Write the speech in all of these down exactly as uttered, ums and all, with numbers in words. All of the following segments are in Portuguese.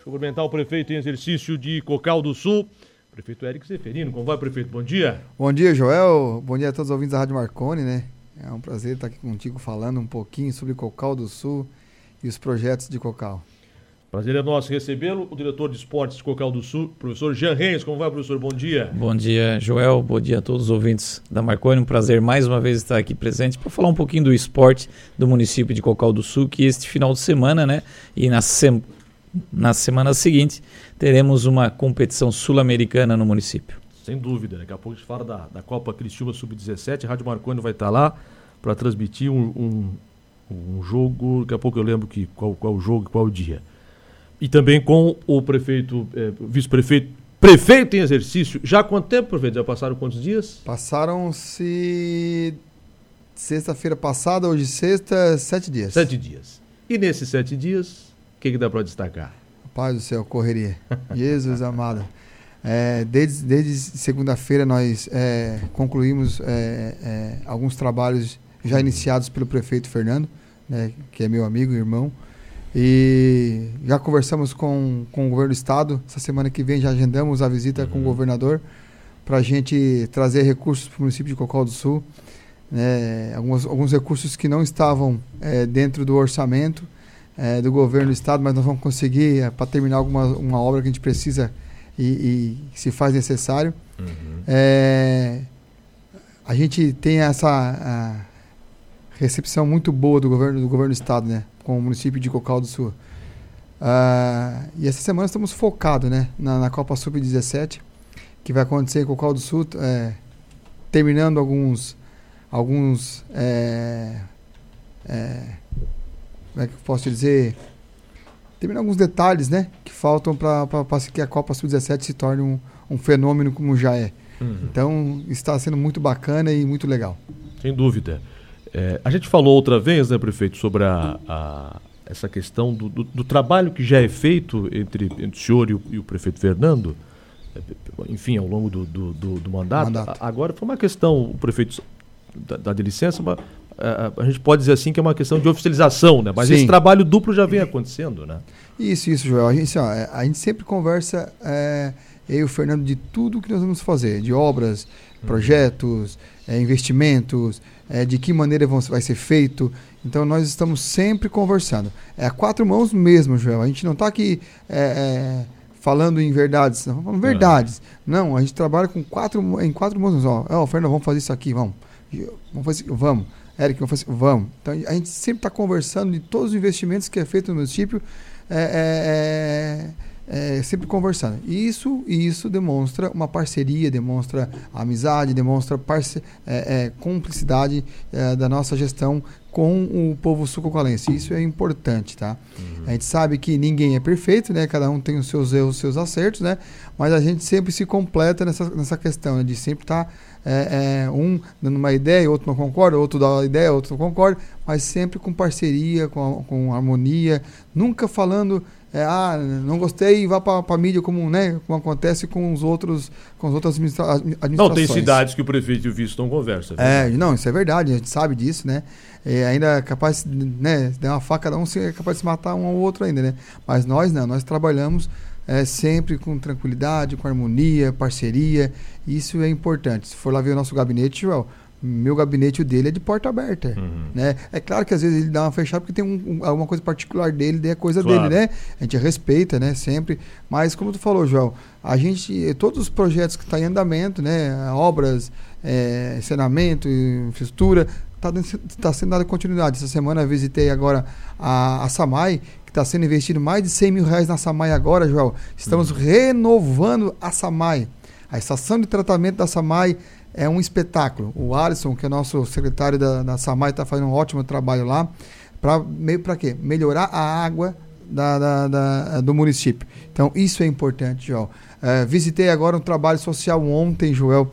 Cumprimentar o prefeito em exercício de Cocal do Sul, prefeito Érico Zeferino. Como vai, prefeito? Bom dia. Bom dia, Joel. Bom dia a todos os ouvintes da Rádio Marconi, né? É um prazer estar aqui contigo falando um pouquinho sobre Cocal do Sul e os projetos de Cocal. Prazer é nosso recebê-lo, o diretor de esportes de Cocal do Sul, professor Jean Reis. Como vai, professor? Bom dia. Bom dia, Joel. Bom dia a todos os ouvintes da Marconi. Um prazer mais uma vez estar aqui presente para falar um pouquinho do esporte do município de Cocal do Sul, que este final de semana, né, e na, sem... na semana seguinte, teremos uma competição sul-americana no município. Sem dúvida. Daqui a pouco a gente fala da, da Copa Criciúma sub dezessete. A Rádio Marconi vai estar lá para transmitir um, um, um jogo. Daqui a pouco eu lembro que, qual, qual o jogo e qual o dia. E também com o prefeito, eh, vice-prefeito, prefeito em exercício. Já há quanto tempo, prefeito? Já passaram quantos dias? Passaram-se sexta-feira passada, hoje sexta, sete dias. Sete dias. E nesses sete dias, o que, que dá para destacar? Pai do céu, correria. Jesus amado. É, desde, desde segunda-feira nós é, concluímos é, é, alguns trabalhos já iniciados pelo prefeito Fernando, né, que é meu amigo e irmão. E já conversamos com, com o governo do estado. Essa semana que vem já agendamos a visita uhum. com o governador para a gente trazer recursos para o município de Cocal do Sul, né, alguns, alguns recursos que não estavam é, dentro do orçamento é, do governo do estado, mas nós vamos conseguir é, para terminar alguma uma obra que a gente precisa e, e se faz necessário. Uhum. É, a gente tem essa recepção muito boa do governo do governo do estado, né, com o município de Cocal do Sul. Uh, e essa semana estamos focados, né, na, na Copa sub dezessete, que vai acontecer em Cocal do Sul, é, terminando alguns, alguns é, é, como é que eu posso dizer, terminando alguns detalhes, né, que faltam para que a Copa sub dezessete se torne um, um fenômeno como já é. Uhum. Então, está sendo muito bacana e muito legal. Sem dúvida. É, a gente falou outra vez, né, prefeito, sobre a, a, essa questão do, do, do trabalho que já é feito entre, entre o senhor e o, e o prefeito Fernando, enfim, ao longo do, do, do, do mandato. mandato. A, agora, foi uma questão, o prefeito dá, dá de licença, mas a, a gente pode dizer assim que é uma questão de oficialização, né? Mas Sim. esse trabalho duplo já vem acontecendo, né? Isso, isso, Joel. A gente, ó, a gente sempre conversa, é, eu e o Fernando, de tudo que nós vamos fazer, de obras, projetos, hum. é, investimentos, É, de que maneira vão, vai ser feito. Então nós estamos sempre conversando. É a quatro mãos mesmo, Joel. A gente não está aqui é, é, falando em verdades, não, falando verdades. Não, a gente trabalha com quatro, em quatro mãos. Ó, oh, Fernando, vamos fazer isso aqui, vamos. Vamos fazer isso, vamos. Eric, vamos fazer isso, vamos. Então a gente sempre está conversando de todos os investimentos que é feito no município, é, é, é, sempre conversando. E isso, isso demonstra uma parceria, demonstra amizade, demonstra parce- é, é, cumplicidade é, da nossa gestão com o povo sul-cocalense. Isso é importante, tá? Uhum. A gente sabe que ninguém é perfeito, né? Cada um tem os seus erros, os seus acertos, né? Mas a gente sempre se completa nessa, nessa questão, né? De sempre estar tá, é, é, um dando uma ideia, outro não concorda, outro dá uma ideia, outro não concorda, mas sempre com parceria, com, com harmonia, nunca falando É, ah, não gostei e vá para a mídia como, né, como acontece com os outros, com as outras administra- administrações. Não, tem cidades que o prefeito e o vice não conversam. É, não, isso é verdade, a gente sabe disso, né? É, ainda é capaz, né, se der uma faca, cada um é capaz de se matar um ao outro ainda, né? Mas nós não, nós trabalhamos é, sempre com tranquilidade, com harmonia, parceria, isso é importante. Se for lá ver o nosso gabinete, Joel, meu gabinete, o dele é de porta aberta, uhum. né? É claro que às vezes ele dá uma fechada porque tem um, um, alguma coisa particular dele, daí é coisa claro. dele, né? A gente respeita, né? Sempre. Mas como tu falou, Joel, a gente, todos os projetos que estão tá em andamento, né? Obras, é, ensinamento, infraestrutura, está tá sendo dada continuidade. Essa semana eu visitei agora a, a SAMAI, que está sendo investido mais de cem mil reais na SAMAI agora, Joel. Estamos uhum. renovando a SAMAI. A estação de tratamento da SAMAI é um espetáculo. O Alisson, que é nosso secretário da, da SAMAI, está fazendo um ótimo trabalho lá. Para quê? Melhorar a água da, da, da, do município. Então, isso é importante, Joel. É, visitei agora um trabalho social ontem, Joel,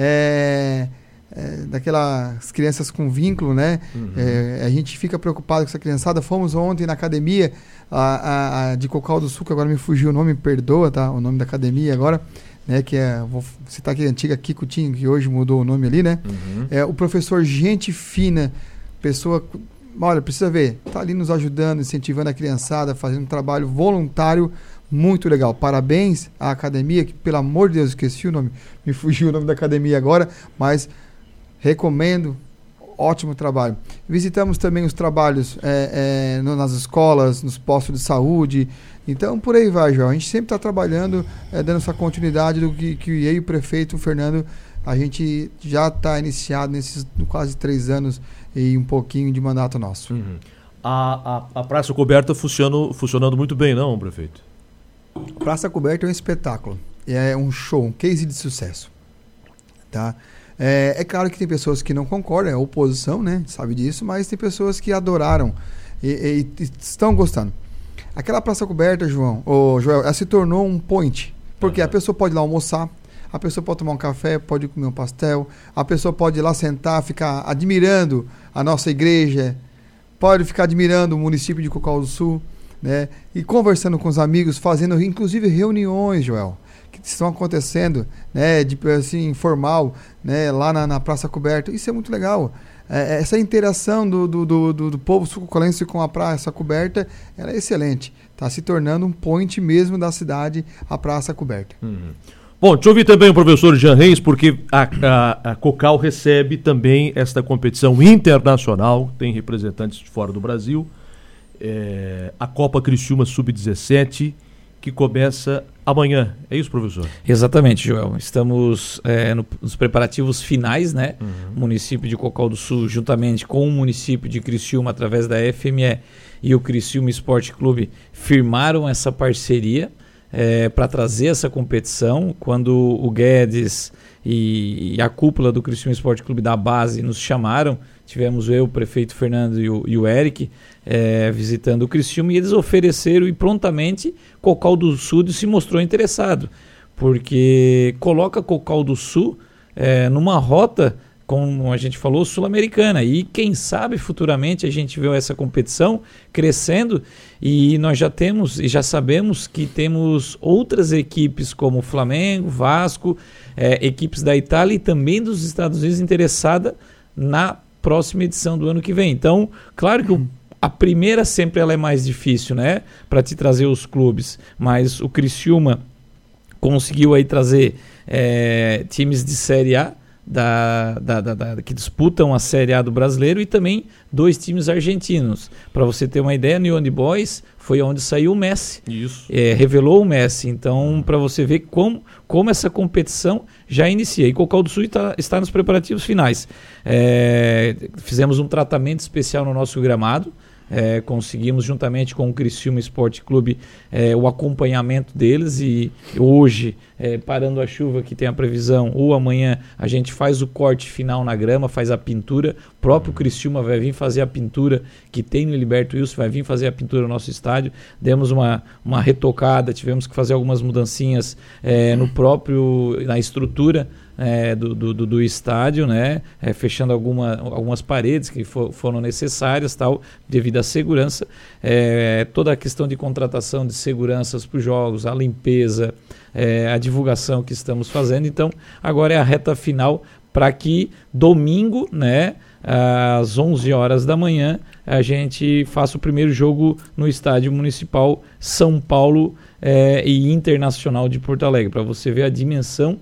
é, é, daquelas crianças com vínculo, né? Uhum. É, a gente fica preocupado com essa criançada. Fomos ontem na academia a, a, a de Cocal do Sul, que agora me fugiu o nome, me perdoa, tá? O nome da academia agora. Né, que é, vou citar aqui a antiga Kikutinho, que hoje mudou o nome ali, né? Uhum. É, o professor gente fina, pessoa, olha, precisa ver, tá ali nos ajudando, incentivando a criançada, fazendo um trabalho voluntário muito legal. Parabéns à academia, que pelo amor de Deus, esqueci o nome, me fugiu o nome da academia agora, mas recomendo, ótimo trabalho. Visitamos também os trabalhos é, é, no, nas escolas, nos postos de saúde, então por aí vai, João. A gente sempre está trabalhando, é, dando essa continuidade do que, que eu e o prefeito, o Fernando, a gente já está iniciado nesses quase três anos e um pouquinho de mandato nosso. Uhum. A, a, a praça coberta funciona, funcionando muito bem, não, prefeito? Praça Coberta é um espetáculo, é um show, um case de sucesso, tá? É, é claro que tem pessoas que não concordam, é oposição, né? Sabe disso, mas tem pessoas que adoraram e, e, e estão gostando. Aquela Praça Coberta, João, ô, Joel, ela se tornou um point, porque uhum. a pessoa pode ir lá almoçar, a pessoa pode tomar um café, pode comer um pastel, a pessoa pode ir lá sentar, ficar admirando a nossa igreja, pode ficar admirando o município de Cocal do Sul, né? E conversando com os amigos, fazendo inclusive reuniões, Joel, que estão acontecendo, né, de assim, informal, né, lá na, na Praça Coberta. Isso é muito legal. É, essa interação do, do, do, do, do povo sul-cocalense com a Praça Coberta, ela é excelente. Está se tornando um point mesmo da cidade, a Praça Coberta. Uhum. Bom, deixa eu ouvir também o professor Jean Reis, porque a, a, a Cocal recebe também esta competição internacional, tem representantes de fora do Brasil. É, a Copa Criciúma sub dezessete, que começa amanhã. É isso, professor? Exatamente, Joel. Estamos é, no, nos preparativos finais, né? Uhum. O município de Cocal do Sul, juntamente com o município de Criciúma, através da F M E e o Criciúma Esporte Clube, firmaram essa parceria é, para trazer essa competição. Quando o Guedes e, e a cúpula do Criciúma Esporte Clube da base nos chamaram, tivemos eu, o prefeito Fernando e o, e o Eric é, visitando o Criciúma, e eles ofereceram, e prontamente Cocal do Sul se mostrou interessado, porque coloca Cocal do Sul é, numa rota, como a gente falou, sul-americana, e quem sabe futuramente a gente vê essa competição crescendo, e nós já temos e já sabemos que temos outras equipes como Flamengo, Vasco, é, equipes da Itália e também dos Estados Unidos interessadas na próxima edição do ano que vem. Então, claro que o, a primeira sempre ela é mais difícil, né, para te trazer os clubes, mas o Criciúma conseguiu aí trazer é, times de Série A da, da, da, da, que disputam a Série A do brasileiro, e também dois times argentinos. Para você ter uma ideia, no Young Boys foi onde saiu o Messi. Isso. É, revelou o Messi. Então, para você ver como, como essa competição já inicia. E Cocal do Sul tá, está nos preparativos finais. É, fizemos um tratamento especial no nosso gramado. É, conseguimos, juntamente com o Criciúma Esporte Clube, é, o acompanhamento deles, e hoje, é, parando a chuva que tem a previsão, ou amanhã a gente faz o corte final na grama, faz a pintura. O próprio Criciúma vai vir fazer a pintura que tem no Heriberto Wilson, vai vir fazer a pintura no nosso estádio. Demos uma, uma retocada, tivemos que fazer algumas mudancinhas é, no próprio, na estrutura É, do, do, do estádio, né? É, fechando alguma, algumas paredes que for, foram necessárias, tal, devido à segurança. É, toda a questão de contratação de seguranças para os jogos, a limpeza, é, a divulgação que estamos fazendo. Então, agora é a reta final para que domingo, né, às onze horas da manhã, a gente faça o primeiro jogo no Estádio Municipal São Paulo é, e Internacional de Porto Alegre, para você ver a dimensão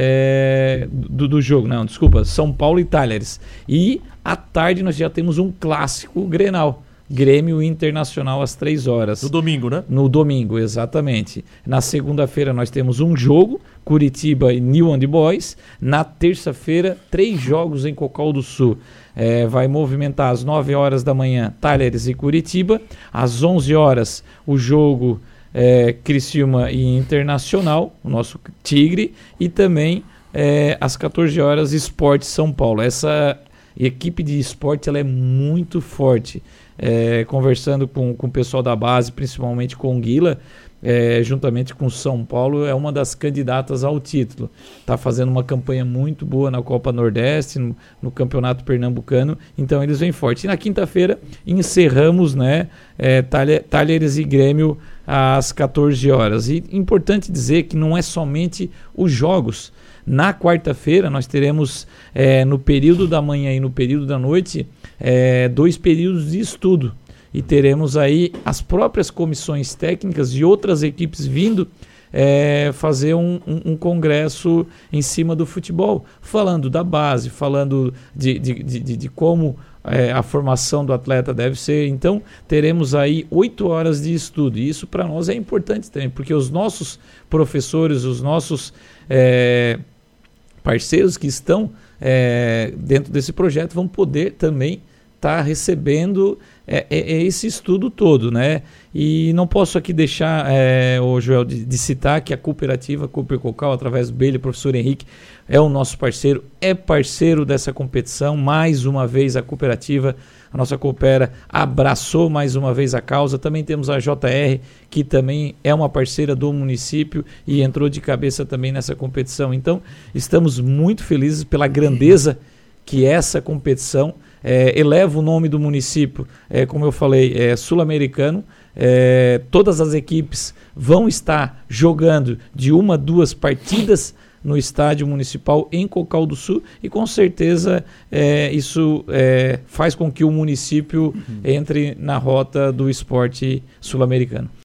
É, do, do jogo, não, desculpa, São Paulo e Talheres. E à tarde nós já temos um clássico Grenal, Grêmio Internacional às três horas. No domingo, né? No domingo, exatamente. Na segunda-feira nós temos um jogo, Curitiba e New Old Boys. Na terça-feira, três jogos em Cocal do Sul. É, vai movimentar às nove horas da manhã Talheres e Curitiba. Às onze horas o jogo É, Criciúma e Internacional, o nosso Tigre, e também é, às quatorze horas Sport São Paulo. Essa equipe de esporte ela é muito forte. É, conversando com, com o pessoal da base, principalmente com o Guila, é, juntamente com o São Paulo, é uma das candidatas ao título. Está fazendo uma campanha muito boa na Copa Nordeste, no, no Campeonato Pernambucano, então eles vêm forte. E na quinta-feira encerramos, né, é, Talheres e Grêmio às quatorze horas. E importante dizer que não é somente os jogos. Na quarta-feira nós teremos é, no período da manhã e no período da noite é, dois períodos de estudo. e teremos aí as próprias comissões técnicas de outras equipes vindo É, fazer um, um, um congresso em cima do futebol, falando da base, falando de, de, de, de como é, a formação do atleta deve ser. Então teremos aí oito horas de estudo, e isso para nós é importante também, porque os nossos professores, os nossos é, parceiros que estão é, dentro desse projeto vão poder também estar tá recebendo é, é esse estudo todo, né? E não posso aqui deixar, é, o Joel, de, de citar que a cooperativa Cooper Cocal, através do Bailey, professor Henrique, é o nosso parceiro, é parceiro dessa competição. Mais uma vez a cooperativa, a nossa coopera, abraçou mais uma vez a causa. Também temos a J R, que também é uma parceira do município e entrou de cabeça também nessa competição. Então, estamos muito felizes pela grandeza que essa competição é, eleva o nome do município, é, como eu falei, é sul-americano. É, todas as equipes vão estar jogando de uma, duas partidas no estádio municipal em Cocal do Sul, e com certeza é, isso é, faz com que o município entre na rota do esporte sul-americano.